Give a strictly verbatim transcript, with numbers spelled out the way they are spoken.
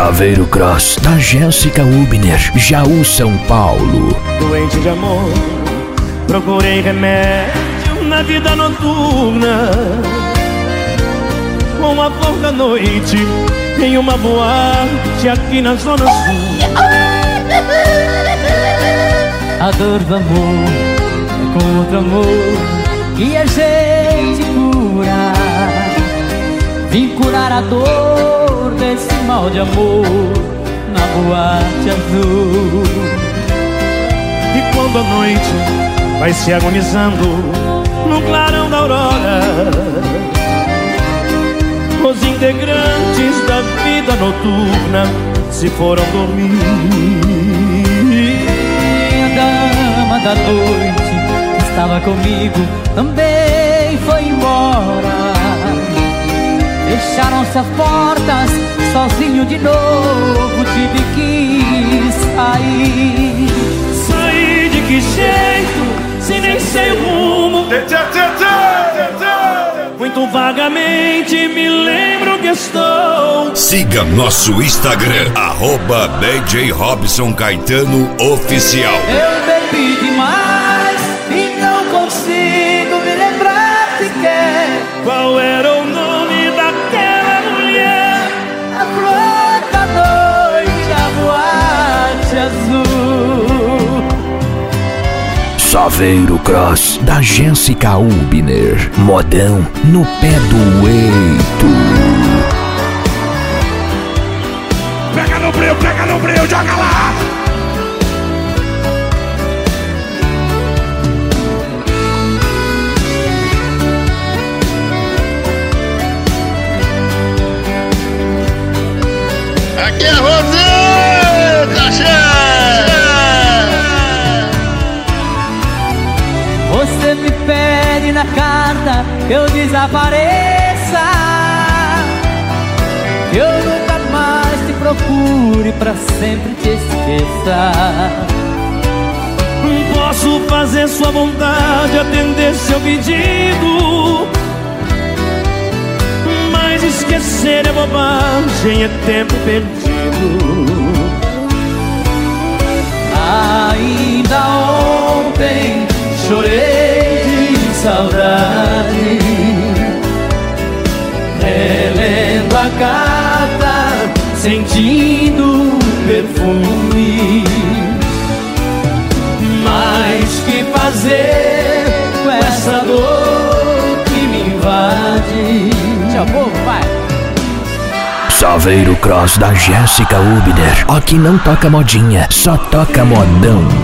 Saveiro Cross, da Jéssica Ubner, Jaú, São Paulo. Doente de amor, procurei remédio na vida noturna. Com a flor da noite, em uma boate aqui na Zona Sul. A dor do amor é com outro amor que a gente cura. Vim curar a dor desse mal de amor na boate azul. E quando a noite vai se agonizando no clarão da aurora, os integrantes da vida noturna se foram dormir. A dama da noite que estava comigo também foi embora. Fecharam-se as portas, sozinho de novo tive que sair. Sair de que jeito, se nem sei o rumo? Muito vagamente me lembro que estou. Siga nosso Instagram, arroba D J Robson Caetano Oficial. Eu bebi demais e não consigo me lembrar sequer qual era o nome daquela mulher. A flor da noite, a boate azul. Saveiro Cross, da Jéssica Ubner, modão no pé do eito. Pega no breu, pega no breu, joga lá! Aqui é você, Caxé! Você me pede na carta que eu desapareça, que eu nunca mais te procure, pra sempre te esqueça. Posso fazer sua vontade, atender seu pedido, mas esquecer é bobagem, é tempo perdido. Ainda ontem chorei de saudade, relendo a carta, sentindo o perfume. Mas que fazer com essa dor que me invade? Tchau, povo, vai! Saveiro Cross, da Jéssica Ubner, aqui não toca modinha, só toca modão.